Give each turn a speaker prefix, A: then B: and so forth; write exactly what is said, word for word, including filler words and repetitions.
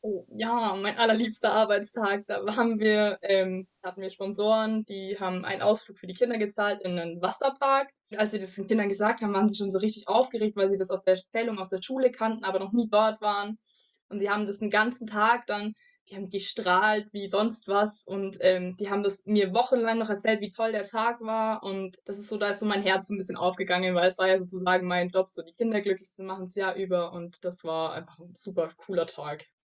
A: Oh, ja, mein allerliebster Arbeitstag, da haben wir ähm, hatten wir Sponsoren, die haben einen Ausflug für die Kinder gezahlt in 'nen Wasserpark. Als wir das den Kindern gesagt haben, waren die schon so richtig aufgeregt, weil sie das aus der Erzählung aus der Schule kannten, aber noch nie dort waren. Und die haben das 'n ganzen Tag dann die haben gestrahlt wie sonst was und, ähm, die haben das mir wochenlang noch erzählt, wie toll der Tag war. Und das ist so da ist so mein Herz so 'n bisschen aufgegangen, weil es war ja sozusagen mein Job, so die Kinder glücklich zu machen das Jahr über und das war einfach 'n super cooler Tag.